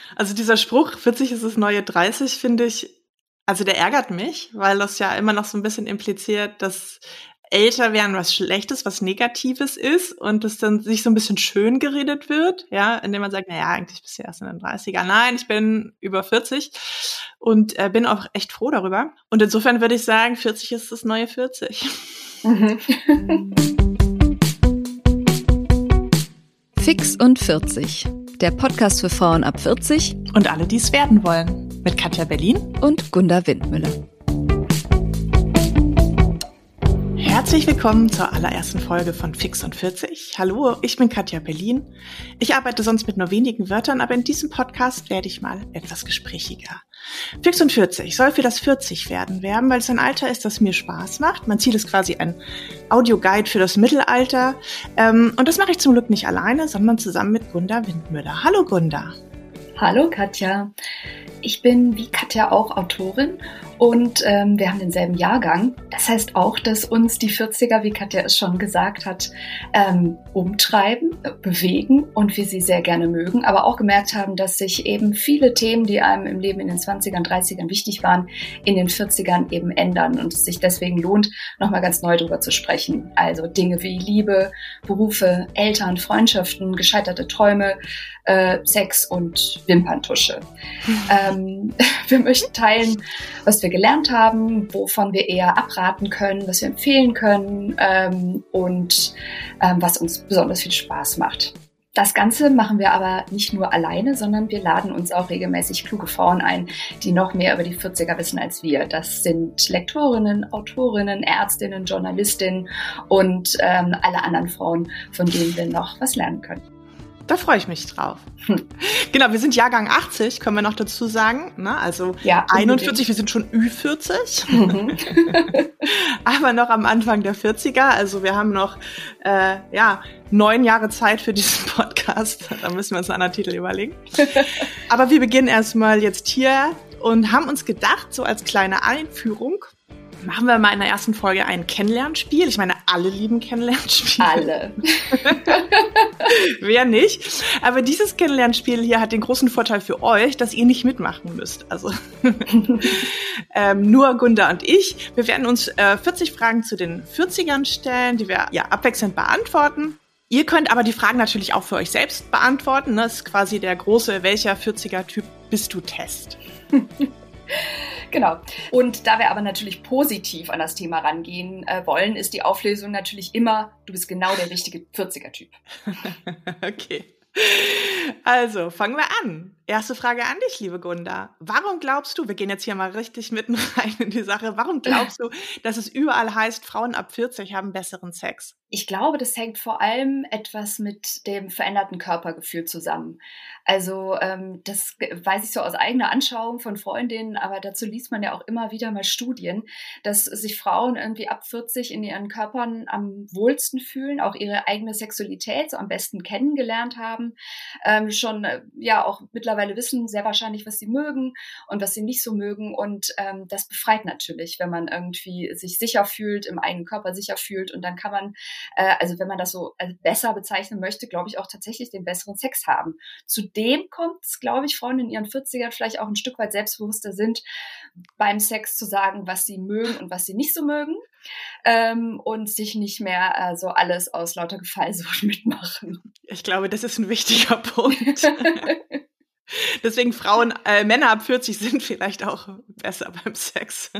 Also dieser Spruch, 40 ist das neue 30, finde ich, also der ärgert mich, weil das ja immer noch so ein bisschen impliziert, dass älter werden was Schlechtes, was Negatives ist und das dann sich so ein bisschen schön geredet wird, ja, indem man sagt, na ja, eigentlich bist du erst in den 30er. Nein, ich bin über 40 und bin auch echt froh darüber. Und insofern würde ich sagen, 40 ist das neue 40. Mhm. Fix und 40. Der Podcast für Frauen ab 40 und alle, die es werden wollen. Mit Katja Berlin und Gunda Windmüller. Herzlich willkommen zur allerersten Folge von Fix und 40. Hallo, ich bin Katja Berlin. Ich arbeite sonst mit nur wenigen Wörtern, aber in diesem Podcast werde ich mal etwas gesprächiger. Fix und 40 soll für das 40-Werden werben, weil es ein Alter ist, das mir Spaß macht. Mein Ziel ist quasi ein Audioguide für das Mittelalter. Und das mache ich zum Glück nicht alleine, sondern zusammen mit Gunda Windmüller. Hallo Gunda. Hallo Katja. Ich bin wie Katja auch Autorin und wir haben denselben Jahrgang. Das heißt auch, dass uns die 40er, wie Katja es schon gesagt hat, umtreiben, bewegen und wir sie sehr gerne mögen, aber auch gemerkt haben, dass sich eben viele Themen, die einem im Leben in den 20ern, 30ern wichtig waren, in den 40ern eben ändern und es sich deswegen lohnt, nochmal ganz neu drüber zu sprechen. Also Dinge wie Liebe, Berufe, Eltern, Freundschaften, gescheiterte Träume, Sex und Wimperntusche. Wir möchten teilen, was wir gelernt haben, wovon wir eher abraten können, was wir empfehlen können und was uns besonders viel Spaß macht. Das Ganze machen wir aber nicht nur alleine, sondern wir laden uns auch regelmäßig kluge Frauen ein, die noch mehr über die 40er wissen als wir. Das sind Lektorinnen, Autorinnen, Ärztinnen, Journalistinnen und alle anderen Frauen, von denen wir noch was lernen können. Da freue ich mich drauf. Genau, wir sind Jahrgang 80, können wir noch dazu sagen. Ne? Also ja, 41, wir sind schon Ü40. Mhm. Aber noch am Anfang der 40er. Also wir haben noch 9 Jahre Zeit für diesen Podcast. Da müssen wir uns einen anderen Titel überlegen. Aber wir beginnen erstmal jetzt hier und haben uns gedacht, so als kleine Einführung, machen wir mal in der ersten Folge ein Kennenlernspiel. Ich meine, alle lieben Kennenlernspiele. Alle. Wer nicht? Aber dieses Kennenlernspiel hier hat den großen Vorteil für euch, dass ihr nicht mitmachen müsst. Also nur Gunda und ich. Wir werden uns 40 Fragen zu den 40ern stellen, die wir abwechselnd beantworten. Ihr könnt aber die Fragen natürlich auch für euch selbst beantworten. Das ist quasi der große „Welcher 40er-Typ bist du?" Test. Genau. Und da wir aber natürlich positiv an das Thema rangehen wollen, ist die Auflösung natürlich immer, du bist genau der richtige 40er-Typ. Okay. Also, fangen wir an. Erste Frage an dich, liebe Gunda. Warum glaubst du, wir gehen jetzt hier mal richtig mitten rein in die Sache, warum glaubst du, dass es überall heißt, Frauen ab 40 haben besseren Sex? Ich glaube, das hängt vor allem etwas mit dem veränderten Körpergefühl zusammen. Also das weiß ich so aus eigener Anschauung von Freundinnen, aber dazu liest man ja auch immer wieder mal Studien, dass sich Frauen irgendwie ab 40 in ihren Körpern am wohlsten fühlen, auch ihre eigene Sexualität so am besten kennengelernt haben, schon auch mittlerweile wissen sehr wahrscheinlich, was sie mögen und was sie nicht so mögen und das befreit natürlich, wenn man irgendwie sich sicher fühlt, im eigenen Körper sicher fühlt und dann kann man wenn man das so besser bezeichnen möchte, glaube ich, auch tatsächlich den besseren Sex haben. Zudem kommt es, glaube ich, Frauen in ihren 40ern vielleicht auch ein Stück weit selbstbewusster sind, beim Sex zu sagen, was sie mögen und was sie nicht so mögen und sich nicht mehr so alles aus lauter Gefallsucht mitmachen. Ich glaube, das ist ein wichtiger Punkt. Deswegen Männer ab 40 sind vielleicht auch besser beim Sex.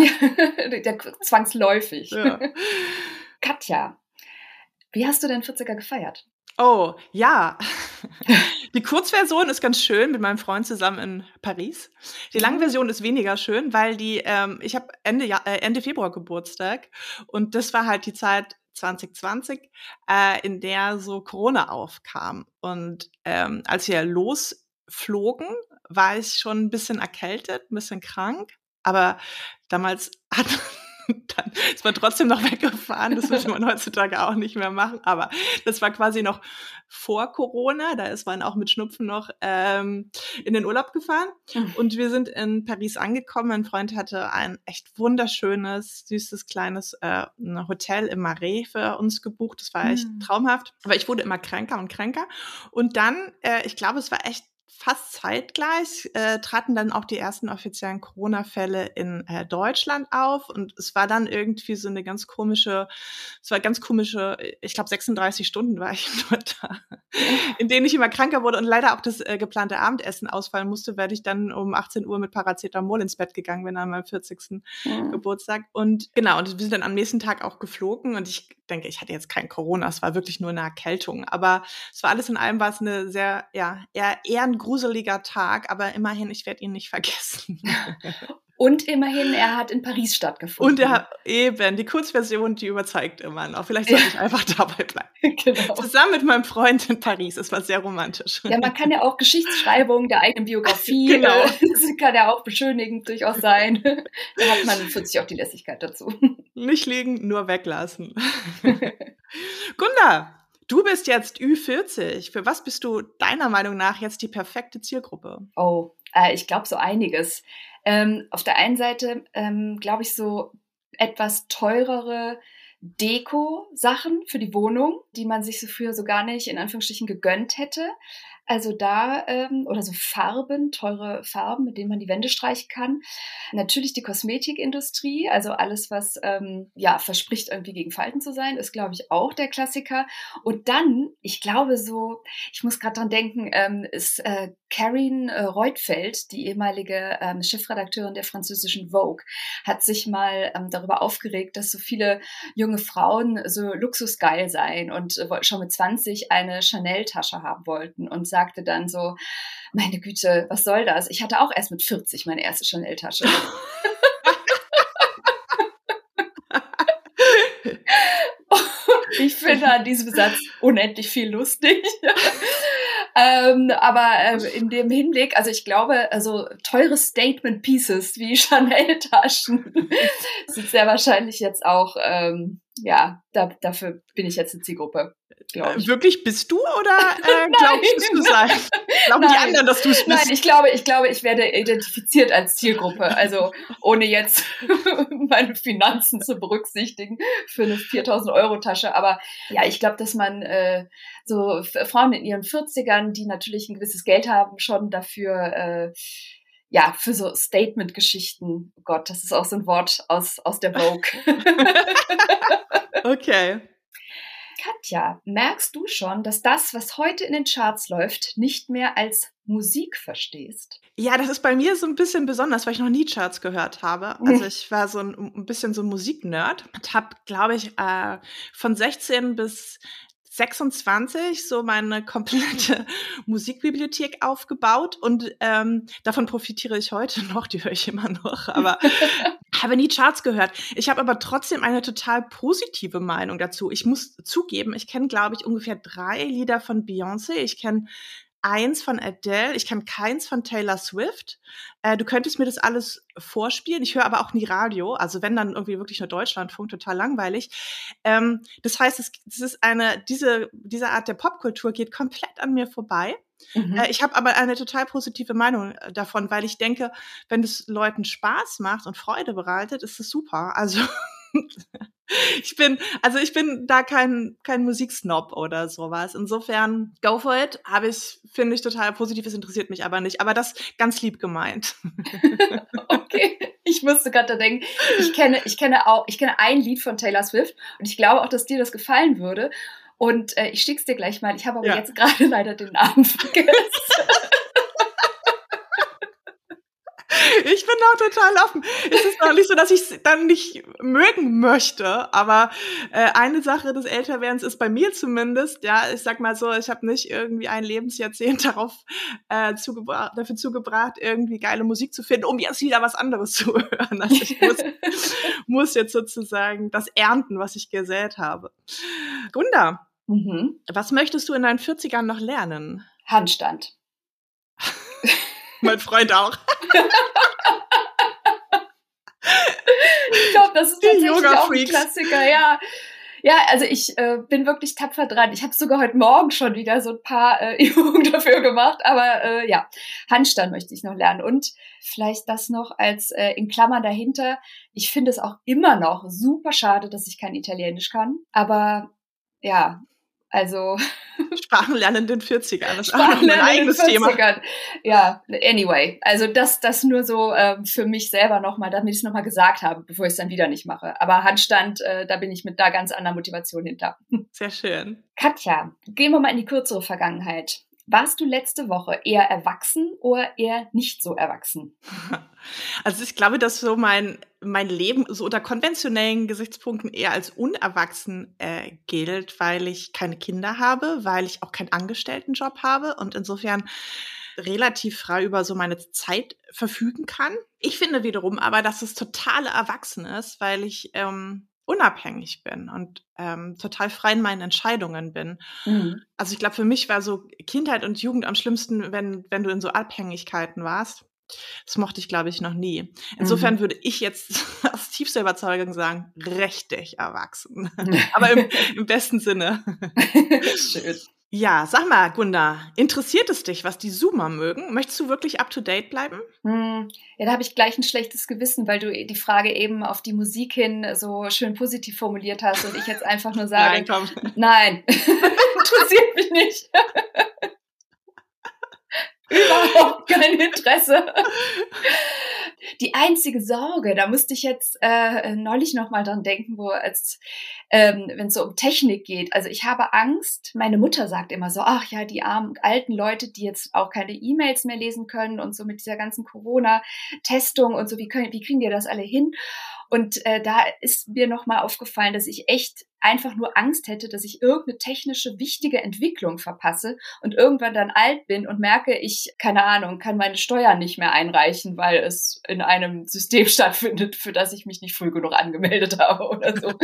Zwangsläufig. Ja. Katja, wie hast du denn 40er gefeiert? Oh, ja. Die Kurzversion ist ganz schön mit meinem Freund zusammen in Paris. Die Langversion ist weniger schön, weil ich habe Ende Februar Geburtstag und das war halt die Zeit 2020, in der so Corona aufkam. Und als wir losflogen, war ich schon ein bisschen erkältet, ein bisschen krank, aber damals dann ist man trotzdem noch weggefahren. Das würde man heutzutage auch nicht mehr machen. Aber das war quasi noch vor Corona. Da ist man auch mit Schnupfen noch in den Urlaub gefahren. Und wir sind in Paris angekommen. Mein Freund hatte ein echt wunderschönes, süßes, kleines Hotel im Marais für uns gebucht. Das war echt traumhaft. Aber ich wurde immer kränker und kränker. Und dann, ich glaube, es war echt fast zeitgleich traten dann auch die ersten offiziellen Corona-Fälle in Deutschland auf und es war dann irgendwie so eine ganz komische, ich glaube 36 Stunden war ich nur da, in denen ich immer kranker wurde und leider auch das geplante Abendessen ausfallen musste, weil ich dann um 18 Uhr mit Paracetamol ins Bett gegangen bin an meinem 40. Geburtstag. Und genau, und wir sind dann am nächsten Tag auch geflogen und ich denke, ich hatte jetzt kein Corona, es war wirklich nur eine Erkältung, aber es war alles in allem war es eine sehr, eher ein gruseliger Tag, aber immerhin, ich werde ihn nicht vergessen. Und immerhin, er hat in Paris stattgefunden. Und er hat eben, die Kurzversion, die überzeugt immer noch. Vielleicht sollte ich einfach dabei bleiben. Genau. Zusammen mit meinem Freund in Paris, es war sehr romantisch. Ja, man kann ja auch Geschichtsschreibung der eigenen Biografie, genau. Das kann ja auch beschönigend durchaus sein. Da hat man plötzlich auch die Lässigkeit dazu. Nicht liegen, nur weglassen. Gunda, du bist jetzt Ü40. Für was bist du deiner Meinung nach jetzt die perfekte Zielgruppe? Oh, ich glaube so einiges. Auf der einen Seite glaube ich so etwas teurere Deko-Sachen für die Wohnung, die man sich so früher so gar nicht in Anführungsstrichen gegönnt hätte. Also da, oder so Farben, teure Farben, mit denen man die Wände streichen kann. Natürlich die Kosmetikindustrie, also alles, was verspricht, irgendwie gegen Falten zu sein, ist, glaube ich, auch der Klassiker. Und dann, ich glaube so, ich muss gerade dran denken, ist Karin Reutfeld, die ehemalige Chefredakteurin der französischen Vogue, hat sich mal darüber aufgeregt, dass so viele junge Frauen so luxusgeil seien und schon mit 20 eine Chanel-Tasche haben wollten und sagte dann so, meine Güte, was soll das? Ich hatte auch erst mit 40 meine erste Chanel-Tasche. Ich finde an diesem Satz unendlich viel lustig. Aber in dem Hinblick, also ich glaube, also teure Statement-Pieces wie Chanel-Taschen sind sehr wahrscheinlich jetzt auch, dafür bin ich jetzt eine Zielgruppe. Wirklich bist du oder glaubst du sein? Glauben die anderen, dass du es bist? Nein, ich glaube, ich werde identifiziert als Zielgruppe. Also ohne jetzt meine Finanzen zu berücksichtigen für eine 4.000-Euro-Tasche. Aber ja, ich glaube, dass man so Frauen in ihren 40ern, die natürlich ein gewisses Geld haben, schon dafür für so Statement-Geschichten. Oh Gott, das ist auch so ein Wort aus der Vogue. Okay. Katja, merkst du schon, dass das, was heute in den Charts läuft, nicht mehr als Musik verstehst? Ja, das ist bei mir so ein bisschen besonders, weil ich noch nie Charts gehört habe. Also ich war so ein bisschen so ein Musiknerd und habe, glaube ich, von 16 bis 26 so meine komplette Musikbibliothek aufgebaut und davon profitiere ich heute noch, die höre ich immer noch, aber habe nie Charts gehört. Ich habe aber trotzdem eine total positive Meinung dazu. Ich muss zugeben, ich kenne, glaube ich, ungefähr 3 Lieder von Beyoncé. Ich kenne 1 von Adele, ich kenne keins von Taylor Swift. Du könntest mir das alles vorspielen. Ich höre aber auch nie Radio. Also wenn, dann irgendwie wirklich nur Deutschlandfunk, total langweilig. Das heißt, diese Art der Popkultur geht komplett an mir vorbei. Ich habe aber eine total positive Meinung davon, weil ich denke, wenn es Leuten Spaß macht und Freude bereitet, ist es super. Also ich bin da kein Musiksnob oder sowas. Insofern, go for it. Finde ich total positiv, es interessiert mich aber nicht. Aber das ganz lieb gemeint. Okay, ich musste gerade denken, ich kenne ein Lied von Taylor Swift und ich glaube auch, dass dir das gefallen würde. Und ich schick's dir gleich mal. Ich habe aber jetzt gerade leider den Namen vergessen. Ich bin auch total offen. Es ist noch nicht so, dass ich es dann nicht mögen möchte, aber eine Sache des Älterwerdens ist bei mir zumindest, ja, ich sag mal so, ich habe nicht irgendwie ein Lebensjahrzehnt dafür zugebracht, irgendwie geile Musik zu finden, um jetzt wieder was anderes zu hören. Also ich muss jetzt sozusagen das ernten, was ich gesät habe. Gunda, was möchtest du in deinen 40ern noch lernen? Handstand. Mein Freund auch. Ich glaube, das ist tatsächlich auch ein Klassiker, ja. Ja, also ich bin wirklich tapfer dran. Ich habe sogar heute Morgen schon wieder so ein paar Übungen dafür gemacht, aber Handstand möchte ich noch lernen. Und vielleicht das noch als in Klammern dahinter. Ich finde es auch immer noch super schade, dass ich kein Italienisch kann. Aber ja, Also Sprachenlernen in den 40ern, das ist auch noch mein Sprachenlernen in den eigenes Thema. 40ern. Ja, anyway. Also das nur so für mich selber nochmal, damit ich es nochmal gesagt habe, bevor ich es dann wieder nicht mache. Aber Handstand, da bin ich mit einer ganz anderen Motivation hinter. Sehr schön. Katja, gehen wir mal in die kürzere Vergangenheit. Warst du letzte Woche eher erwachsen oder eher nicht so erwachsen? Also ich glaube, dass so mein Leben so unter konventionellen Gesichtspunkten eher als unerwachsen gilt, weil ich keine Kinder habe, weil ich auch keinen Angestelltenjob habe und insofern relativ frei über so meine Zeit verfügen kann. Ich finde wiederum aber, dass es total erwachsen ist, weil ich unabhängig bin und total frei in meinen Entscheidungen bin. Mhm. Also ich glaube, für mich war so Kindheit und Jugend am schlimmsten, wenn du in so Abhängigkeiten warst. Das mochte ich, glaube ich, noch nie. Insofern würde ich jetzt aus tiefster Überzeugung sagen, richtig erwachsen. Aber im besten Sinne. Schön. Ja, sag mal, Gunda, interessiert es dich, was die Zoomer mögen? Möchtest du wirklich up-to-date bleiben? Ja, da habe ich gleich ein schlechtes Gewissen, weil du die Frage eben auf die Musik hin so schön positiv formuliert hast und ich jetzt einfach nur sage, Nein, komm. Nein, interessiert mich nicht. Überhaupt kein Interesse. Die einzige Sorge, da musste ich jetzt neulich noch mal dran denken, wenn es so um Technik geht. Also ich habe Angst. Meine Mutter sagt immer so, ach ja, die armen alten Leute, die jetzt auch keine E-Mails mehr lesen können und so mit dieser ganzen Corona-Testung und so, wie kriegen die das alle hin? Und da ist mir noch mal aufgefallen, dass ich echt einfach nur Angst hätte, dass ich irgendeine technische, wichtige Entwicklung verpasse und irgendwann dann alt bin und merke, ich, keine Ahnung, kann meine Steuern nicht mehr einreichen, weil es in einem System stattfindet, für das ich mich nicht früh genug angemeldet habe oder so.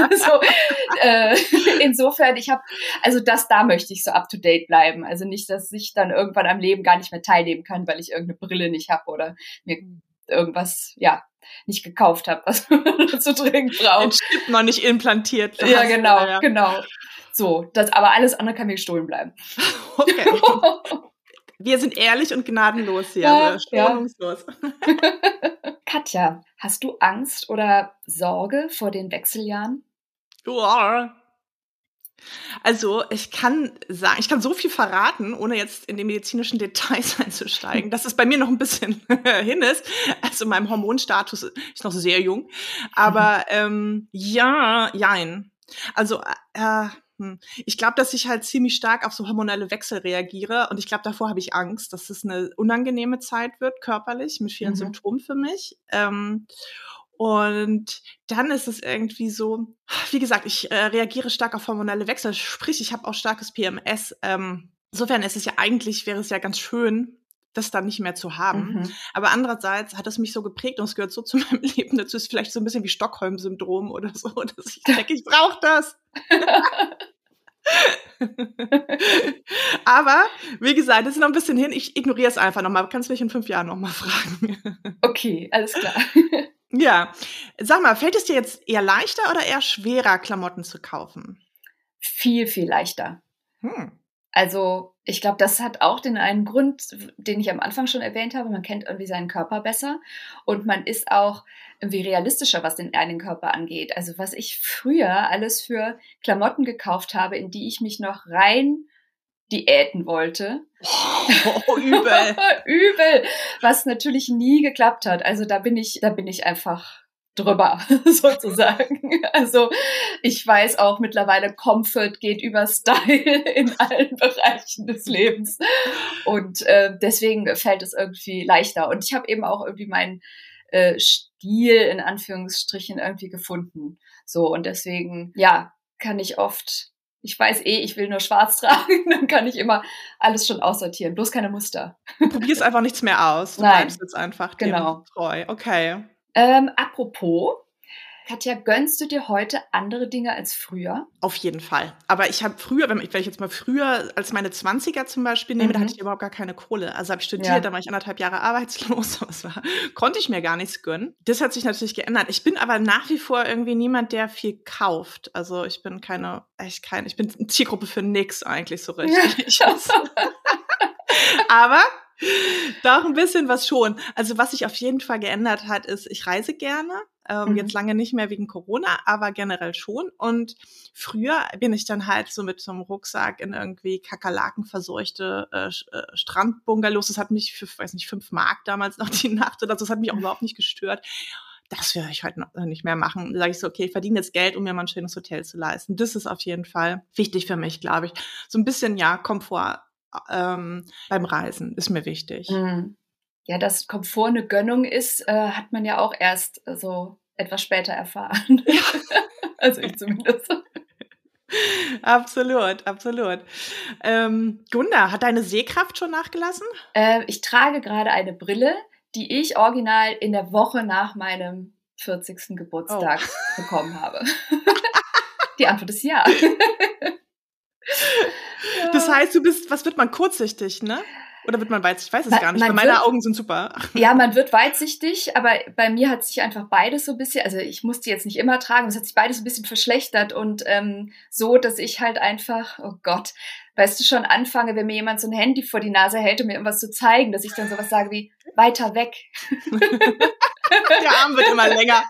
Insofern, da möchte ich so up to date bleiben. Also nicht, dass ich dann irgendwann am Leben gar nicht mehr teilnehmen kann, weil ich irgendeine Brille nicht habe oder mir irgendwas, nicht gekauft habe, was man so dringend braucht. Den Chip noch nicht implantiert. Ja, genau. So, aber alles andere kann mir gestohlen bleiben. Okay. Wir sind ehrlich und gnadenlos hier, ja, schonungslos. Katja, hast du Angst oder Sorge vor den Wechseljahren? Ja. Also ich kann so viel verraten, ohne jetzt in die medizinischen Details einzusteigen, dass es bei mir noch ein bisschen hin ist. Also mein Hormonstatus ist noch sehr jung. Aber jein. Also ich glaube, dass ich halt ziemlich stark auf so hormonelle Wechsel reagiere. Und ich glaube, davor habe ich Angst, dass es eine unangenehme Zeit wird, körperlich, mit vielen Symptomen für mich. Und dann ist es irgendwie so, wie gesagt, ich reagiere stark auf hormonelle Wechsel, sprich, ich habe auch starkes PMS. Insofern wäre es ja ganz schön, das dann nicht mehr zu haben. Aber andererseits hat es mich so geprägt und es gehört so zu meinem Leben dazu, ist vielleicht so ein bisschen wie Stockholm-Syndrom oder so, dass ich denke, ich brauche das. Aber, wie gesagt, das ist noch ein bisschen hin. Ich ignoriere es einfach nochmal. Kannst du mich in 5 Jahren nochmal fragen. Okay, alles klar. Ja, sag mal, fällt es dir jetzt eher leichter oder eher schwerer, Klamotten zu kaufen? Viel, viel leichter. Also ich glaube, das hat auch den einen Grund, den ich am Anfang schon erwähnt habe. Man kennt irgendwie seinen Körper besser und man ist auch irgendwie realistischer, was den eigenen Körper angeht. Also was ich früher alles für Klamotten gekauft habe, in die ich mich noch rein diäten wollte. Oh, übel. Übel, was natürlich nie geklappt hat. Also da bin ich einfach drüber, sozusagen. Also ich weiß auch mittlerweile, Comfort geht über Style in allen Bereichen des Lebens. Und deswegen fällt es irgendwie leichter. Und ich habe eben auch irgendwie meinen Stil in Anführungsstrichen irgendwie gefunden. So, und deswegen, kann ich oft, ich weiß ich will nur schwarz tragen, dann kann ich immer alles schon aussortieren, bloß keine Muster. Du probierst einfach nichts mehr aus. Du bleibst jetzt einfach dem treu. Okay. Apropos, Katja, gönnst du dir heute andere Dinge als früher? Auf jeden Fall. Aber ich habe früher, wenn ich jetzt mal früher als meine 20er zum Beispiel nehme, da hatte ich überhaupt gar keine Kohle. Also habe ich studiert, da war ich 1,5 Jahre arbeitslos. Konnte ich mir gar nichts gönnen. Das hat sich natürlich geändert. Ich bin aber nach wie vor irgendwie niemand, der viel kauft. Also ich bin ich bin eine Zielgruppe für nix eigentlich so richtig. Aber Doch, ein bisschen was schon. Also was sich auf jeden Fall geändert hat, ist, ich reise gerne. Jetzt lange nicht mehr wegen Corona, aber generell schon. Und früher bin ich dann halt so mit so einem Rucksack in irgendwie kakerlakenverseuchte Strandbungalows. Das hat mich für, weiß nicht, 5 Mark damals noch die Nacht oder so. Das hat mich auch überhaupt nicht gestört. Das würde ich heute noch nicht mehr machen. Da sage ich so, okay, ich verdiene jetzt Geld, um mir mal ein schönes Hotel zu leisten. Das ist auf jeden Fall wichtig für mich, glaube ich. So ein bisschen, ja, Komfort beim Reisen ist mir wichtig. Ja, dass Komfort eine Gönnung ist, hat man ja auch erst so etwas später erfahren. Ja. Also ich zumindest. Absolut, absolut. Gunda, hat deine Sehkraft schon nachgelassen? Ich trage gerade eine Brille, die ich original in der Woche nach meinem 40. Geburtstag bekommen habe. Die Antwort ist ja. Das heißt, du bist, was wird man, kurzsichtig, ne? Oder wird man weitsichtig? Ich weiß es gar nicht, weil meine Augen sind super. Ja, man wird weitsichtig, aber bei mir hat sich einfach beides so ein bisschen, also ich musste jetzt nicht immer tragen, es hat sich beides ein bisschen verschlechtert und so, dass ich halt einfach, oh Gott, weißt du, schon anfange, wenn mir jemand so ein Handy vor die Nase hält, um mir irgendwas zu zeigen, dass ich dann sowas sage wie, weiter weg. Der Arm wird immer länger.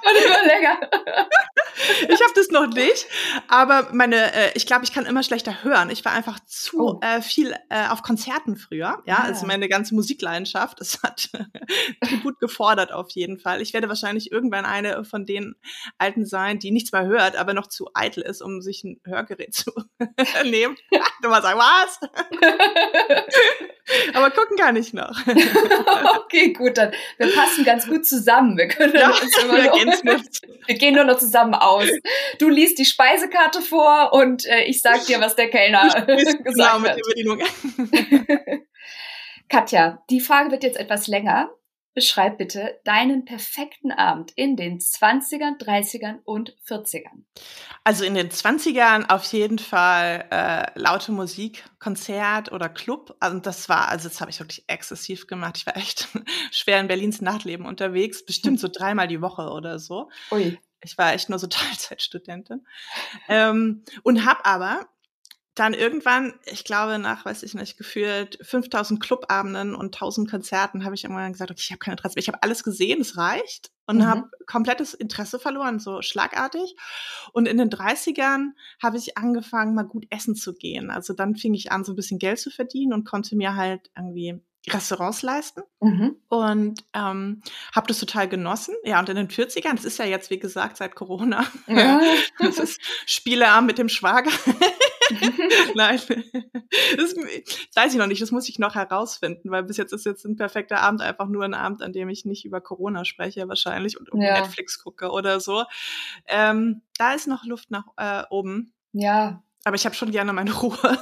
Ich habe das noch nicht, aber ich glaube, ich kann immer schlechter hören. Ich war einfach zu viel auf Konzerten früher. Ja, also meine ganze Musikleidenschaft, das hat Tribut gefordert auf jeden Fall. Ich werde wahrscheinlich irgendwann eine von den Alten sein, die nichts mehr hört, aber noch zu eitel ist, um sich ein Hörgerät zu nehmen. Du mal sagen, was? Aber gucken kann ich noch. Okay, gut, dann wir passen ganz gut zusammen. Wir können wir gehen nur noch zusammen aus. Du liest die Speisekarte vor und ich sag dir, was der Kellner gesagt hat. Katja, die Frage wird jetzt etwas länger. Beschreib bitte deinen perfekten Abend in den 20ern, 30ern und 40ern. Also in den 20ern auf jeden Fall laute Musik, Konzert oder Club. Also das habe ich wirklich exzessiv gemacht. Ich war echt schwer in Berlins Nachtleben unterwegs, bestimmt so 3-mal die Woche oder so. Ui. Ich war echt nur so Teilzeitstudentin. Und habe aber dann irgendwann, ich glaube nach, weiß ich nicht, gefühlt 5000 Clubabenden und 1000 Konzerten habe ich irgendwann gesagt, okay, ich habe kein Interesse mehr. Ich habe alles gesehen, es reicht. Und habe komplettes Interesse verloren, so schlagartig. Und in den 30ern habe ich angefangen, mal gut essen zu gehen. Also dann fing ich an, so ein bisschen Geld zu verdienen und konnte mir halt irgendwie Restaurants leisten. Und habe das total genossen. Ja, und in den 40ern, das ist ja jetzt, wie gesagt, seit Corona, das ist Spieleabend mit dem Schwager. Nein, das weiß ich noch nicht, das muss ich noch herausfinden, weil bis jetzt ist jetzt ein perfekter Abend einfach nur ein Abend, an dem ich nicht über Corona spreche wahrscheinlich und Netflix gucke oder so. Da ist noch Luft nach oben. Ja. Aber ich habe schon gerne meine Ruhe.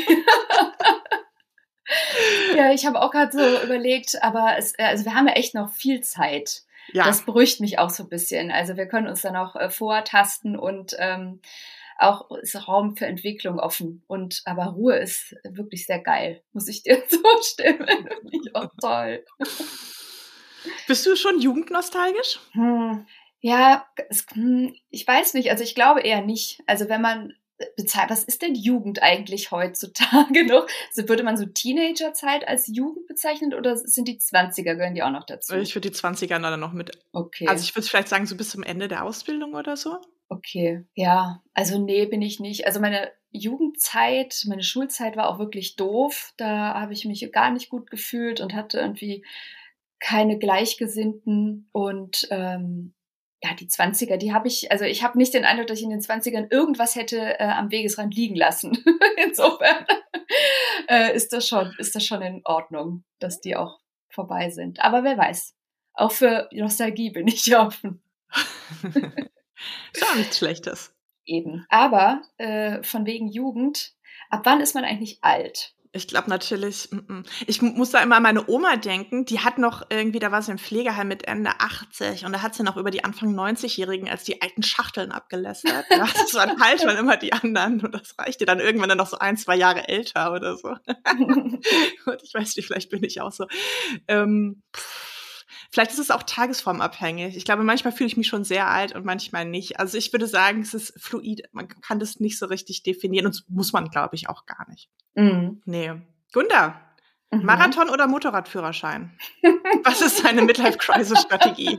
Ja, ich habe auch gerade so überlegt, aber also wir haben ja echt noch viel Zeit. Ja. Das beruhigt mich auch so ein bisschen. Also wir können uns dann auch vortasten und auch ist Raum für Entwicklung offen. Aber Ruhe ist wirklich sehr geil, muss ich dir zustimmen. Finde ich auch toll. Bist du schon jugendnostalgisch? Ja, ich weiß nicht. Also ich glaube eher nicht. Also wenn man was ist denn Jugend eigentlich heutzutage noch? Also würde man so Teenagerzeit als Jugend bezeichnen oder sind die 20er, gehören die auch noch dazu? Ich würde die 20er dann noch mit. Okay. Also ich würde vielleicht sagen, so bis zum Ende der Ausbildung oder so. Okay, ja. Also nee, bin ich nicht. Also meine Jugendzeit, meine Schulzeit war auch wirklich doof. Da habe ich mich gar nicht gut gefühlt und hatte irgendwie keine Gleichgesinnten und ja, die 20er, die habe ich habe nicht den Eindruck, dass ich in den 20ern irgendwas hätte am Wegesrand liegen lassen. Insofern ist das schon in Ordnung, dass die auch vorbei sind. Aber wer weiß, auch für Nostalgie bin ich offen. Ist auch nichts Schlechtes. Eben. Aber von wegen Jugend, ab wann ist man eigentlich alt? Ich glaube natürlich, ich muss da immer an meine Oma denken, die hat noch irgendwie, da war sie im Pflegeheim mit Ende 80 und da hat sie noch über die Anfang 90-Jährigen als die alten Schachteln abgelästert. Ja, das waren halt schon immer die anderen und das reichte dann irgendwann dann noch so 1-2 Jahre älter oder so. Und ich weiß nicht, vielleicht bin ich auch so. Vielleicht ist es auch tagesformabhängig. Ich glaube, manchmal fühle ich mich schon sehr alt und manchmal nicht. Also ich würde sagen, es ist fluid. Man kann das nicht so richtig definieren und das muss man, glaube ich, auch gar nicht. Nee. Gunda, Marathon oder Motorradführerschein? Was ist deine Midlife-Crisis-Strategie?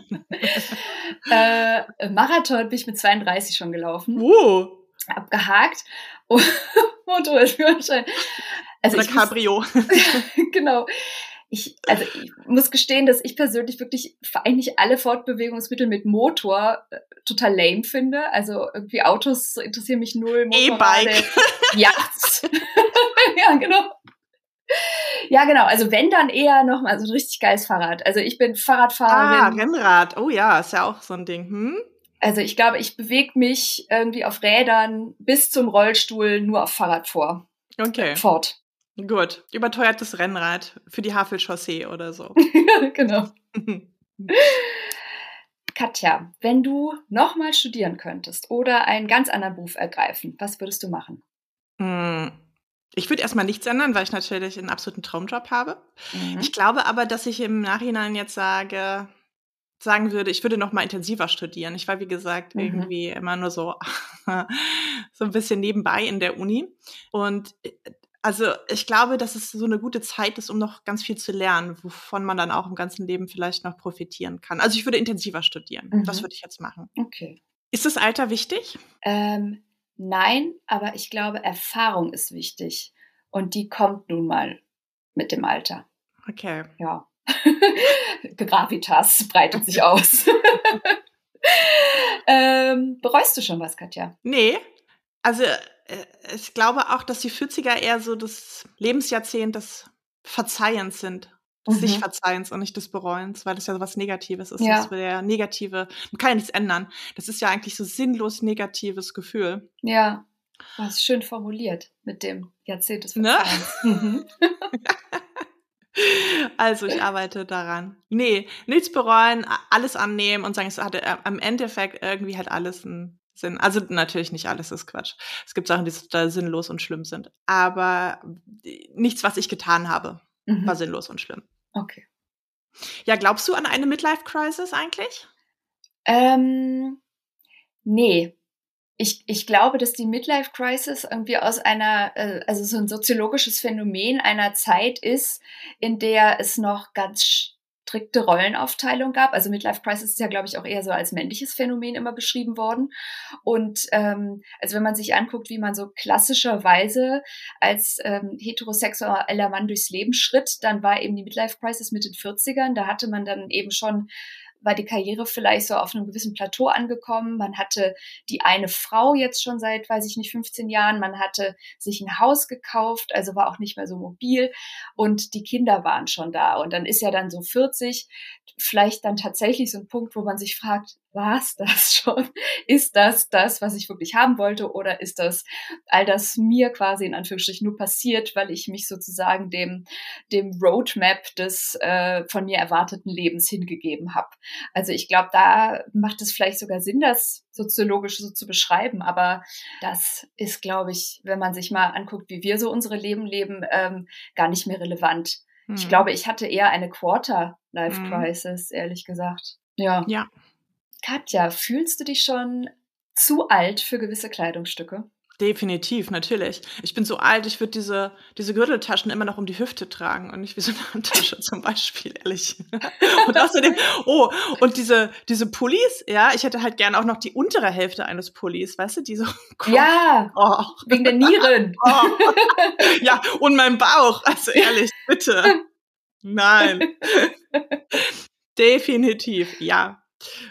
Marathon bin ich mit 32 schon gelaufen. Abgehakt. Motorradführerschein. Also oder Cabrio. Genau. Ich muss gestehen, dass ich persönlich wirklich eigentlich alle Fortbewegungsmittel mit Motor total lame finde. Also irgendwie Autos interessieren mich null. E-Bike. Yachts. Ja, genau. Ja, genau. Also wenn, dann eher noch mal so ein richtig geiles Fahrrad. Also ich bin Fahrradfahrerin. Rennrad. Oh ja, ist ja auch so ein Ding. Also ich glaube, ich bewege mich irgendwie auf Rädern bis zum Rollstuhl nur auf Fahrrad fort. Gut. Überteuertes Rennrad für die Havelchaussee oder so. Genau. Katja, wenn du nochmal studieren könntest oder einen ganz anderen Beruf ergreifen, was würdest du machen? Ich würde erstmal nichts ändern, weil ich natürlich einen absoluten Traumjob habe. Ich glaube aber, dass ich im Nachhinein jetzt sagen würde, ich würde noch mal intensiver studieren. Ich war, wie gesagt, irgendwie immer nur so ein bisschen nebenbei in der Uni. Und also ich glaube, dass es so eine gute Zeit ist, um noch ganz viel zu lernen, wovon man dann auch im ganzen Leben vielleicht noch profitieren kann. Also ich würde intensiver studieren. Das würde ich jetzt machen. Okay. Ist das Alter wichtig? Nein, aber ich glaube, Erfahrung ist wichtig. Und die kommt nun mal mit dem Alter. Okay. Ja. Gravitas breitet sich aus. Bereust du schon was, Katja? Nee. Also ich glaube auch, dass die 40er eher so das Lebensjahrzehnt des Verzeihens sind. Des sich Verzeihens und nicht des Bereuens, weil das ja so was Negatives ist. Ja. Das ist der negative, man kann ja nichts ändern. Das ist ja eigentlich so sinnlos negatives Gefühl. Ja, das ist schön formuliert mit dem Jahrzehnt des Verzeihens. Also ich arbeite daran. Nee, nichts bereuen, alles annehmen und sagen, es hatte am Endeffekt irgendwie halt alles einen Sinn. Also natürlich nicht alles ist Quatsch. Es gibt Sachen, die total sinnlos und schlimm sind. Aber nichts, was ich getan habe, war sinnlos und schlimm. Okay. Ja, glaubst du an eine Midlife-Crisis eigentlich? Nee. Ich glaube, dass die Midlife-Crisis irgendwie aus einer, also so ein soziologisches Phänomen einer Zeit ist, in der es noch ganz strikte Rollenaufteilung gab. Also Midlife-Crisis ist ja, glaube ich, auch eher so als männliches Phänomen immer beschrieben worden. Und also wenn man sich anguckt, wie man so klassischerweise als heterosexueller Mann durchs Leben schritt, dann war eben die Midlife-Crisis mit den 40ern. Da hatte man dann eben schon, war die Karriere vielleicht so auf einem gewissen Plateau angekommen. Man hatte die eine Frau jetzt schon seit, weiß ich nicht, 15 Jahren. Man hatte sich ein Haus gekauft, also war auch nicht mehr so mobil. Und die Kinder waren schon da. Und dann ist ja dann so 40 vielleicht dann tatsächlich so ein Punkt, wo man sich fragt, war's das schon? Ist das, was ich wirklich haben wollte? Oder ist das all das mir quasi in Anführungsstrichen nur passiert, weil ich mich sozusagen dem Roadmap des von mir erwarteten Lebens hingegeben habe? Also ich glaube, da macht es vielleicht sogar Sinn, das soziologisch so zu beschreiben. Aber das ist, glaube ich, wenn man sich mal anguckt, wie wir so unsere Leben leben, gar nicht mehr relevant. Ich glaube, ich hatte eher eine Quarter-Life-Crisis, ehrlich gesagt. Ja. Katja, fühlst du dich schon zu alt für gewisse Kleidungsstücke? Definitiv, natürlich. Ich bin so alt, ich würde diese Gürteltaschen immer noch um die Hüfte tragen und nicht wie so eine Handtasche zum Beispiel, ehrlich. Und außerdem, und diese Pullis, ja, ich hätte halt gerne auch noch die untere Hälfte eines Pullis, weißt du, die so. Ja, wegen der Nieren. Ja, und mein Bauch, also ehrlich, bitte. Nein. Definitiv, ja.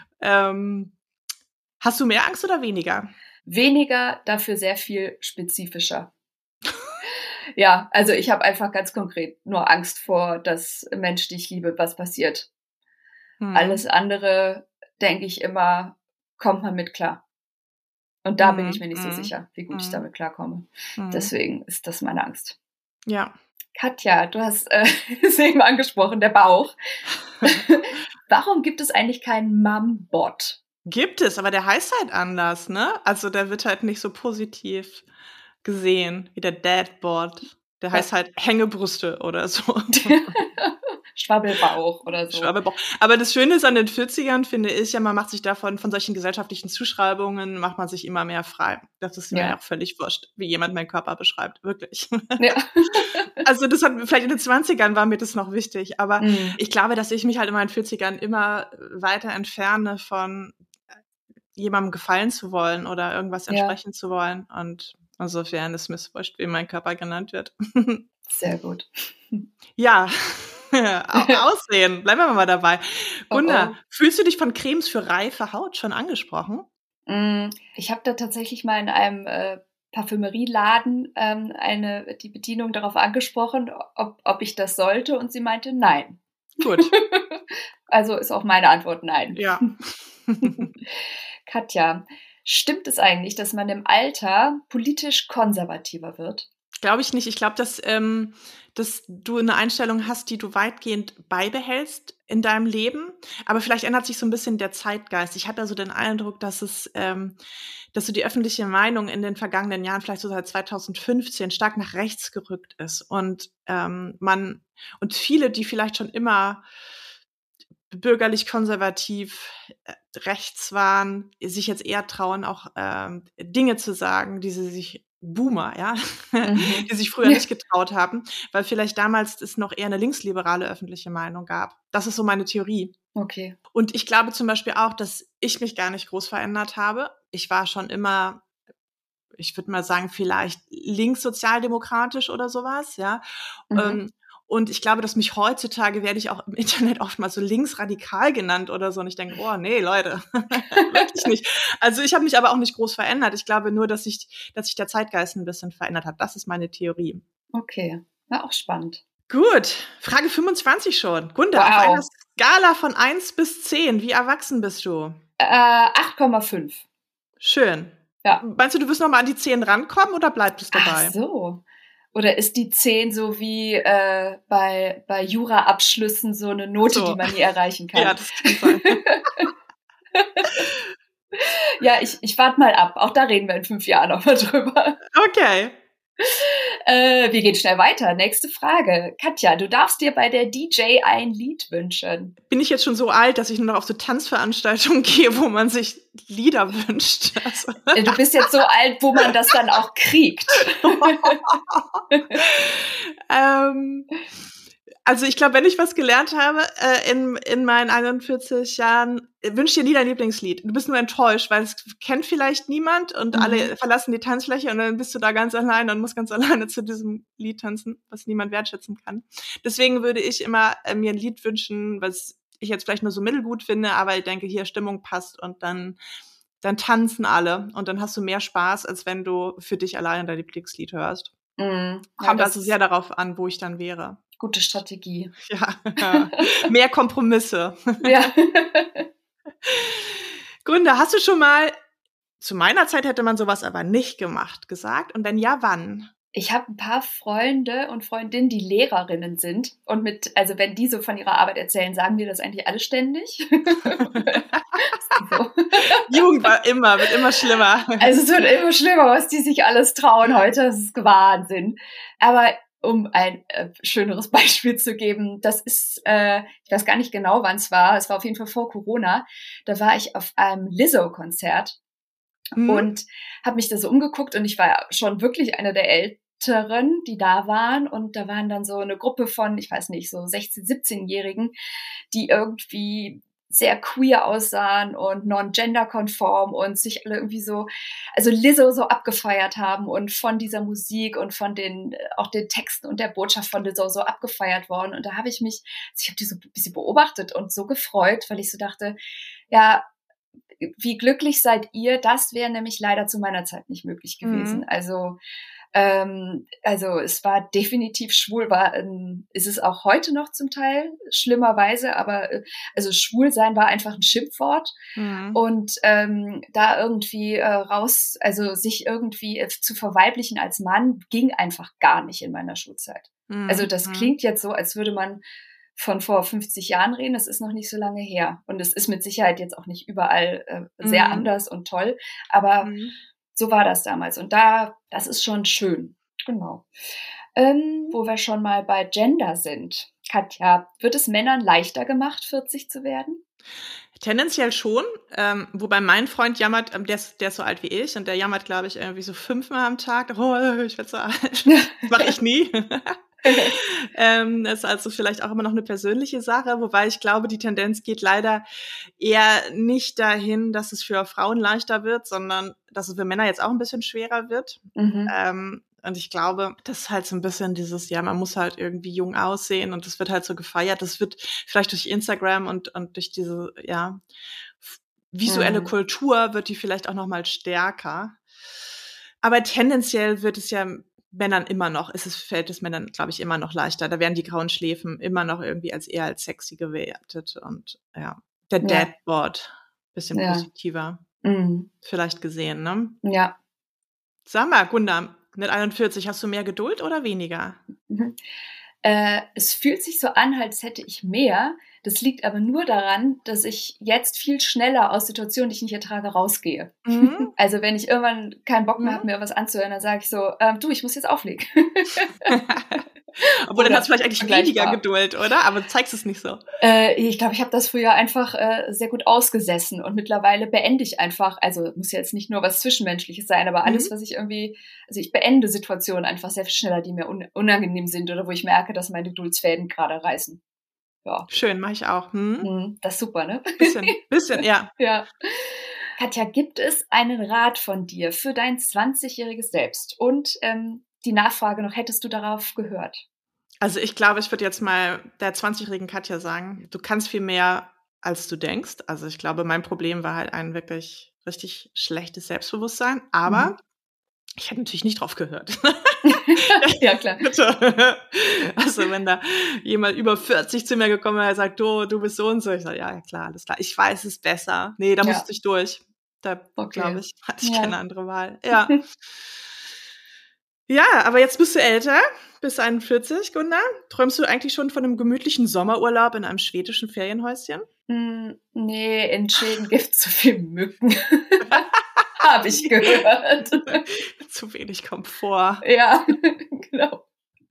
Hast du mehr Angst oder weniger? Weniger, dafür sehr viel spezifischer. Ja, also ich habe einfach ganz konkret nur Angst vor, dass Mensch, die ich liebe, was passiert. Alles andere, denke ich immer, kommt man mit klar. Und da bin ich mir nicht so sicher, wie gut ich damit klarkomme. Deswegen ist das meine Angst. Ja. Katja, du hast es eben angesprochen, der Bauch. Warum gibt es eigentlich keinen Mum-Bod? Gibt es, aber der heißt halt anders, ne? Also der wird halt nicht so positiv gesehen wie der Dad-Bod. Der heißt halt Hängebrüste oder so. Schwabbelbauch oder so. Schwabbelbauch. Aber das Schöne ist an den 40ern, finde ich, ja, man macht sich von solchen gesellschaftlichen Zuschreibungen, macht man sich immer mehr frei. Das ist mir auch völlig wurscht, wie jemand meinen Körper beschreibt. Wirklich. Ja. Also das hat vielleicht in den 20ern war mir das noch wichtig, aber ich glaube, dass ich mich halt in meinen 40ern immer weiter entferne von jemandem gefallen zu wollen oder irgendwas entsprechen zu wollen. Und insofern ist mir wurscht, wie mein Körper genannt wird. Sehr gut. Ja, Aussehen. Bleiben wir mal dabei. Gunda, fühlst du dich von Cremes für reife Haut schon angesprochen? Ich habe da tatsächlich mal in einem Parfümerieladen die Bedienung darauf angesprochen, ob ich das sollte, und sie meinte nein. Gut. Also ist auch meine Antwort nein. Ja. Katja, stimmt es eigentlich, dass man im Alter politisch konservativer wird? Glaube ich nicht. Ich glaube, dass du eine Einstellung hast, die du weitgehend beibehältst in deinem Leben. Aber vielleicht ändert sich so ein bisschen der Zeitgeist. Ich habe ja so den Eindruck, dass so die öffentliche Meinung in den vergangenen Jahren, vielleicht so seit 2015, stark nach rechts gerückt ist. Und und viele, die vielleicht schon immer bürgerlich-konservativ rechts waren, sich jetzt eher trauen, auch Dinge zu sagen, die sie sich Boomer, ja, die sich früher nicht getraut haben, weil vielleicht damals es noch eher eine linksliberale öffentliche Meinung gab. Das ist so meine Theorie. Okay. Und ich glaube zum Beispiel auch, dass ich mich gar nicht groß verändert habe. Ich war schon immer, ich würde mal sagen, vielleicht linkssozialdemokratisch oder sowas, ja. Und ich glaube, dass mich heutzutage werde ich auch im Internet oft mal so linksradikal genannt oder so. Und ich denke, oh nee, Leute, wirklich nicht. Also ich habe mich aber auch nicht groß verändert. Ich glaube nur, dass sich der Zeitgeist ein bisschen verändert hat. Das ist meine Theorie. Okay, war auch spannend. Gut, Frage 25 schon. Gunda, auf einer Skala von 1 bis 10, wie erwachsen bist du? 8,5. Schön. Ja. Meinst du, du wirst noch mal an die 10 rankommen oder bleibt es dabei? Ach so. Oder ist die 10 so wie bei Jura-Abschlüssen so eine Note, die man nie erreichen kann? Ja, das kann sein. Ja, ich warte mal ab. Auch da reden wir in 5 Jahren noch mal drüber. Okay. Wir gehen schnell weiter. Nächste Frage. Katja, du darfst dir bei der DJ ein Lied wünschen. Bin ich jetzt schon so alt, dass ich nur noch auf so Tanzveranstaltungen gehe, wo man sich Lieder wünscht? Also. Du bist jetzt so alt, wo man das dann auch kriegt. Also ich glaube, wenn ich was gelernt habe in meinen 41 Jahren, wünsch dir nie dein Lieblingslied. Du bist nur enttäuscht, weil es kennt vielleicht niemand und alle verlassen die Tanzfläche und dann bist du da ganz allein und musst ganz alleine zu diesem Lied tanzen, was niemand wertschätzen kann. Deswegen würde ich immer mir ein Lied wünschen, was ich jetzt vielleicht nur so mittelgut finde, aber ich denke, hier Stimmung passt und dann tanzen alle und dann hast du mehr Spaß, als wenn du für dich alleine dein Lieblingslied hörst. Kommt also sehr darauf an, wo ich dann wäre. Gute Strategie. Ja, mehr Kompromisse. Ja. Gunda, hast du schon mal, zu meiner Zeit hätte man sowas aber nicht gemacht, gesagt? Und wenn ja, wann? Ich habe ein paar Freunde und Freundinnen, die Lehrerinnen sind. Und also wenn die so von ihrer Arbeit erzählen, sagen die das eigentlich alle ständig. So. Jugend wird immer schlimmer. Also es wird immer schlimmer, was die sich alles trauen heute. Das ist Wahnsinn. Aber um ein schöneres Beispiel zu geben, das ist, ich weiß gar nicht genau, wann es war auf jeden Fall vor Corona, da war ich auf einem Lizzo-Konzert und habe mich da so umgeguckt und ich war schon wirklich eine der Älteren, die da waren, und da waren dann so eine Gruppe von, ich weiß nicht, so 16-, 17-Jährigen, die irgendwie sehr queer aussahen und non-gender-konform und sich alle irgendwie so, also Lizzo so abgefeiert haben und von dieser Musik und von auch den Texten und der Botschaft von Lizzo so abgefeiert worden. Und da habe ich habe die so ein bisschen beobachtet und so gefreut, weil ich so dachte, ja, wie glücklich seid ihr? Das wäre nämlich leider zu meiner Zeit nicht möglich gewesen. Also es war definitiv schwul, ist es auch heute noch zum Teil, schlimmerweise, aber also schwul sein war einfach ein Schimpfwort und da irgendwie also sich irgendwie zu verweiblichen als Mann ging einfach gar nicht in meiner Schulzeit. Also das klingt jetzt so, als würde man von vor 50 Jahren reden, das ist noch nicht so lange her und es ist mit Sicherheit jetzt auch nicht überall sehr anders und toll, aber so war das damals. Und das ist schon schön. Genau. Wo wir schon mal bei Gender sind. Katja, wird es Männern leichter gemacht, 40 zu werden? Tendenziell schon, wobei mein Freund jammert, der ist so alt wie ich und der jammert, glaube ich, irgendwie so 5-mal am Tag. Oh, ich werde so alt. Das mache ich nie. Das ist also vielleicht auch immer noch eine persönliche Sache, wobei ich glaube, die Tendenz geht leider eher nicht dahin, dass es für Frauen leichter wird, sondern dass es für Männer jetzt auch ein bisschen schwerer wird. Und ich glaube, das ist halt so ein bisschen dieses, ja, man muss halt irgendwie jung aussehen und das wird halt so gefeiert. Das wird vielleicht durch Instagram und durch diese, ja, visuelle Kultur wird die vielleicht auch noch mal stärker. Aber tendenziell wird es ja Männern fällt es Männern, glaube ich, immer noch leichter. Da werden die grauen Schläfen immer noch irgendwie eher als sexy gewertet und ja, der Dadbod bisschen positiver vielleicht gesehen, ne? Ja. Sag mal, Gunda, mit 41, hast du mehr Geduld oder weniger? Es fühlt sich so an, als hätte ich mehr. Das liegt aber nur daran, dass ich jetzt viel schneller aus Situationen, die ich nicht ertrage, rausgehe. Also wenn ich irgendwann keinen Bock mehr habe, mir was anzuhören, dann sage ich so, du, ich muss jetzt auflegen. Obwohl, dann hast du vielleicht eigentlich weniger Geduld, oder? Aber du zeigst es nicht so. Ich glaube, ich habe das früher einfach sehr gut ausgesessen und mittlerweile beende ich einfach, also muss ja jetzt nicht nur was Zwischenmenschliches sein, aber alles, was ich irgendwie, also ich beende Situationen einfach sehr viel schneller, die mir unangenehm sind oder wo ich merke, dass meine Geduldsfäden gerade reißen. Ja. Schön, mache ich auch. Das ist super, ne? Bisschen, ja. Ja. Katja, gibt es einen Rat von dir für dein 20-jähriges Selbst? Und die Nachfrage noch, hättest du darauf gehört? Also ich glaube, ich würde jetzt mal der 20-jährigen Katja sagen, du kannst viel mehr, als du denkst. Also ich glaube, mein Problem war halt ein wirklich richtig schlechtes Selbstbewusstsein, aber ich hätte natürlich nicht drauf gehört. Ja, klar. Also wenn da jemand über 40 zu mir gekommen wäre und sagt, du bist so und so, ich sage, ja, klar, alles klar. Ich weiß es besser. Nee, da musste ich durch. Da, glaube ich, hatte ich keine andere Wahl. Ja. Ja, aber jetzt bist du älter, bist 41, Gunda. Träumst du eigentlich schon von einem gemütlichen Sommerurlaub in einem schwedischen Ferienhäuschen? Nee, in Schweden gibt es zu viel Mücken. Habe ich gehört. Zu wenig Komfort. Ja, genau.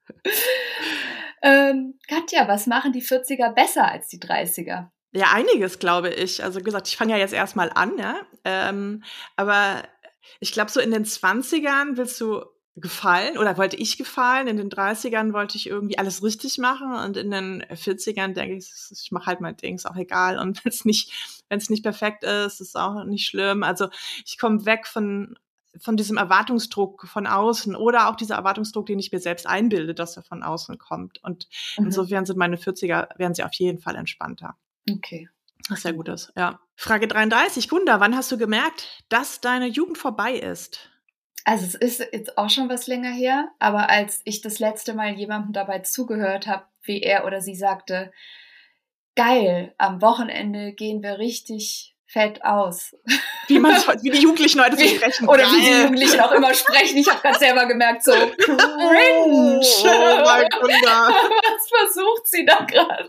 Katja, was machen die 40er besser als die 30er? Ja, einiges, glaube ich. Also gesagt, ich fange ja jetzt erstmal an, ja. Aber ich glaube, so in den 20ern willst du gefallen oder wollte ich gefallen. In den 30ern wollte ich irgendwie alles richtig machen und in den 40ern denke ich mache halt mein Ding, ist auch egal. Und wenn es nicht perfekt ist, ist auch nicht schlimm. Also ich komme weg von diesem Erwartungsdruck von außen oder auch dieser Erwartungsdruck, den ich mir selbst einbilde, dass er von außen kommt. Und insofern sind meine 40er, werden sie auf jeden Fall entspannter. Okay. Was sehr gut ist, ja. Frage 33, Gunda, wann hast du gemerkt, dass deine Jugend vorbei ist? Also es ist jetzt auch schon was länger her, aber als ich das letzte Mal jemandem dabei zugehört habe, wie er oder sie sagte, geil, am Wochenende gehen wir richtig fett aus. Wie die Jugendlichen heute so sprechen. Oder geil. Wie die Jugendlichen auch immer sprechen. Ich habe gerade selber gemerkt, so cringe. Oh mein Gunda. Was versucht sie da gerade?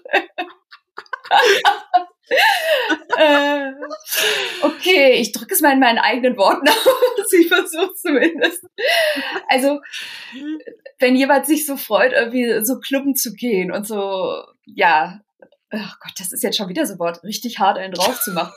Okay, ich drücke es mal in meinen eigenen Worten aus. Sie versucht zumindest. Also, wenn jemand sich so freut, irgendwie so klubben zu gehen und so, ja, oh Gott, das ist jetzt schon wieder so ein Wort, richtig hart einen drauf zu machen.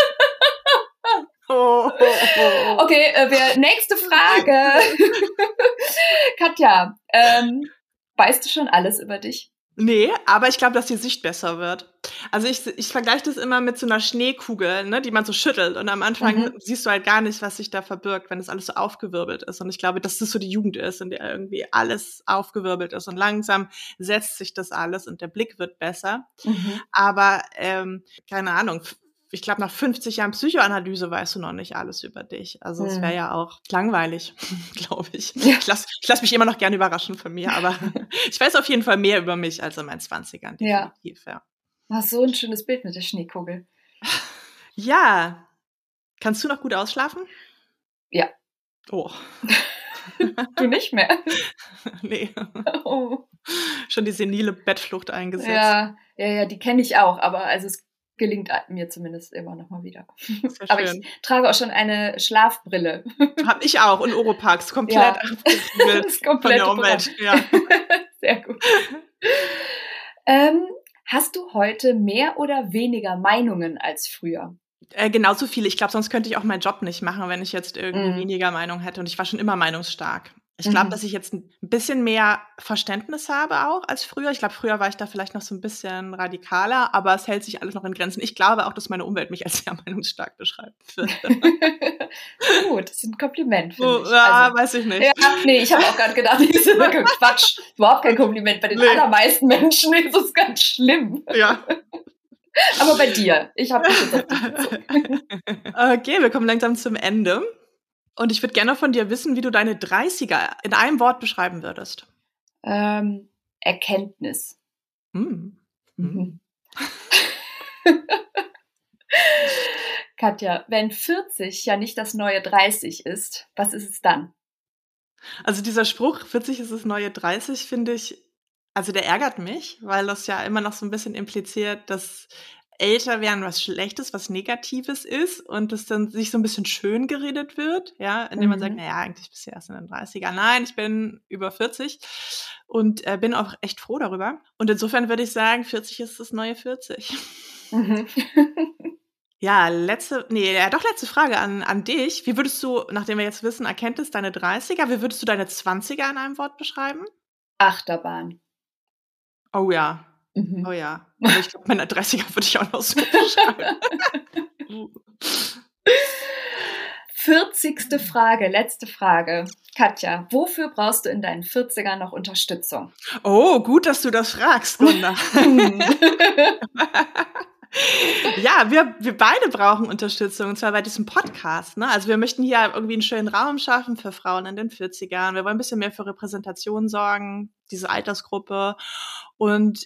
Okay, nächste Frage. Katja, weißt du schon alles über dich? Nee, aber ich glaube, dass die Sicht besser wird. Also ich vergleiche das immer mit so einer Schneekugel, ne, die man so schüttelt. Und am Anfang siehst du halt gar nicht, was sich da verbirgt, wenn das alles so aufgewirbelt ist. Und ich glaube, dass das so die Jugend ist, in der irgendwie alles aufgewirbelt ist. Und langsam setzt sich das alles und der Blick wird besser. Aber keine Ahnung, ich glaube, nach 50 Jahren Psychoanalyse weißt du noch nicht alles über dich. Also es wäre ja auch langweilig, glaube ich. Ja. Ich lass mich immer noch gerne überraschen von mir, aber ich weiß auf jeden Fall mehr über mich als in meinen 20ern. Definitiv, ja. Ach, so ein schönes Bild mit der Schneekugel. Ja. Kannst du noch gut ausschlafen? Ja. Oh. Du nicht mehr? Nee. Oh. Schon die senile Bettflucht eingesetzt. Ja, die kenne ich auch, aber also es gelingt mir zumindest immer noch mal wieder. Aber ich trage auch schon eine Schlafbrille. Hab ich auch und Oropax komplett abgespielt von der Umwelt. Ja. Sehr gut. Hast du heute mehr oder weniger Meinungen als früher? Genauso viele. Ich glaube, sonst könnte ich auch meinen Job nicht machen, wenn ich jetzt irgendwie weniger Meinung hätte. Und ich war schon immer meinungsstark. Ich glaube, dass ich jetzt ein bisschen mehr Verständnis habe auch als früher. Ich glaube, früher war ich da vielleicht noch so ein bisschen radikaler, aber es hält sich alles noch in Grenzen. Ich glaube auch, dass meine Umwelt mich als sehr meinungsstark beschreibt. Gut, das ist ein Kompliment für mich. Ja, weiß ich nicht. Ja, nee, ich habe auch gerade gedacht, das ist Quatsch. Überhaupt kein Kompliment. Bei den allermeisten Menschen ist es ganz schlimm. Ja. Aber bei dir, ich habe mich jetzt auf dich bezogen. Okay, wir kommen langsam zum Ende. Und ich würde gerne von dir wissen, wie du deine 30er in einem Wort beschreiben würdest. Erkenntnis. Katja, wenn 40 ja nicht das neue 30 ist, was ist es dann? Also dieser Spruch, 40 ist das neue 30, finde ich, also der ärgert mich, weil das ja immer noch so ein bisschen impliziert, dass älter werden was Schlechtes, was Negatives ist und das dann sich so ein bisschen schön geredet wird, ja, indem man sagt, naja, eigentlich bist du erst in den 30er. Nein, ich bin über 40 und bin auch echt froh darüber. Und insofern würde ich sagen, 40 ist das neue 40. Ja, letzte Frage an dich. Wie würdest du, nachdem wir jetzt wissen, Erkenntnis, deine 30er, wie würdest du deine 20er in einem Wort beschreiben? Achterbahn. Oh ja. Oh ja. Aber ich glaube, meine 30er würde ich auch noch so beschreiben. 40. Frage, letzte Frage. Katja, wofür brauchst du in deinen 40ern noch Unterstützung? Oh, gut, dass du das fragst, Gunda. Ja, wir beide brauchen Unterstützung, und zwar bei diesem Podcast. Ne? Also wir möchten hier irgendwie einen schönen Raum schaffen für Frauen in den 40ern. Wir wollen ein bisschen mehr für Repräsentation sorgen, diese Altersgruppe. Und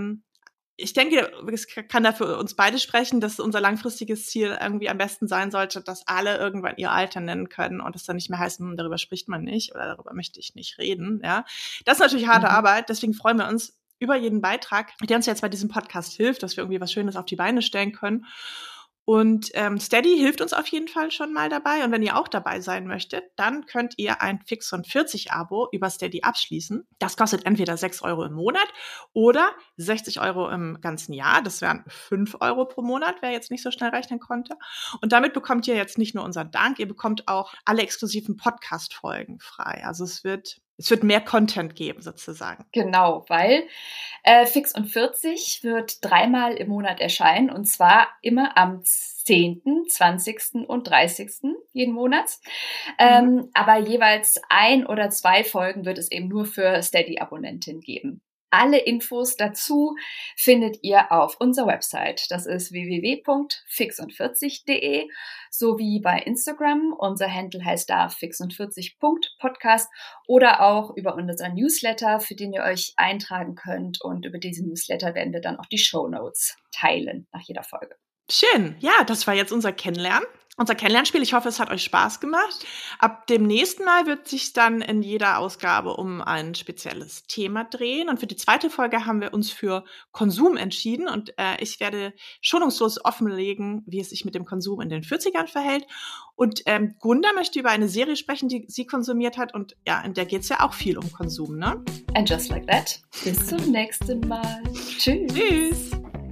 ich denke, es kann da für uns beide sprechen, dass unser langfristiges Ziel irgendwie am besten sein sollte, dass alle irgendwann ihr Alter nennen können und es dann nicht mehr heißt, darüber spricht man nicht oder darüber möchte ich nicht reden. Ja, das ist natürlich harte Arbeit, deswegen freuen wir uns über jeden Beitrag, der uns jetzt bei diesem Podcast hilft, dass wir irgendwie was Schönes auf die Beine stellen können. Und Steady hilft uns auf jeden Fall schon mal dabei. Und wenn ihr auch dabei sein möchtet, dann könnt ihr ein Fix von 40 Abo über Steady abschließen. Das kostet entweder 6 Euro im Monat oder 60 Euro im ganzen Jahr. Das wären 5 Euro pro Monat, wer jetzt nicht so schnell rechnen konnte. Und damit bekommt ihr jetzt nicht nur unseren Dank, ihr bekommt auch alle exklusiven Podcast-Folgen frei. Also es wird mehr Content geben, sozusagen. Genau, weil Fix und 40 wird 3-mal im Monat erscheinen, und zwar immer am 10., 20. und 30. jeden Monat. Aber jeweils 1 oder 2 Folgen wird es eben nur für Steady-Abonnentinnen geben. Alle Infos dazu findet ihr auf unserer Website. Das ist www.fixund40.de, sowie bei Instagram. Unser Handle heißt da fixund40.podcast oder auch über unseren Newsletter, für den ihr euch eintragen könnt. Und über diesen Newsletter werden wir dann auch die Shownotes teilen nach jeder Folge. Schön. Ja, das war jetzt unser Kennenlernen. Unser Kennenlernspiel. Ich hoffe, es hat euch Spaß gemacht. Ab dem nächsten Mal wird sich dann in jeder Ausgabe um ein spezielles Thema drehen. Und für die 2. Folge haben wir uns für Konsum entschieden. Und ich werde schonungslos offenlegen, wie es sich mit dem Konsum in den 40ern verhält. Und Gunda möchte über eine Serie sprechen, die sie konsumiert hat. Und ja, in der geht es ja auch viel um Konsum, ne? And just like that. Bis zum nächsten Mal. Tschüss. Tschüss.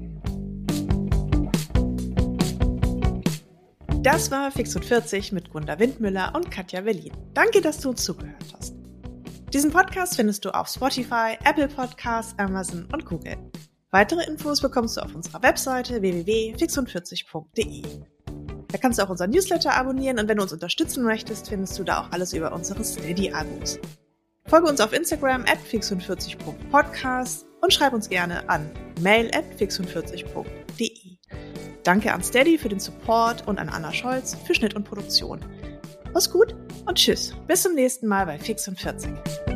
Das war Fix und 40 mit Gunda Windmüller und Katja Berlin. Danke, dass du uns zugehört hast. Diesen Podcast findest du auf Spotify, Apple Podcasts, Amazon und Google. Weitere Infos bekommst du auf unserer Webseite www.fixund40.de. Da kannst du auch unseren Newsletter abonnieren und wenn du uns unterstützen möchtest, findest du da auch alles über unsere Steady-Abos. Folge uns auf Instagram @fixund40.podcast und schreib uns gerne an mail@fixund40.de. Danke an Steady für den Support und an Anna Scholz für Schnitt und Produktion. Mach's gut und tschüss. Bis zum nächsten Mal bei Fix und 40.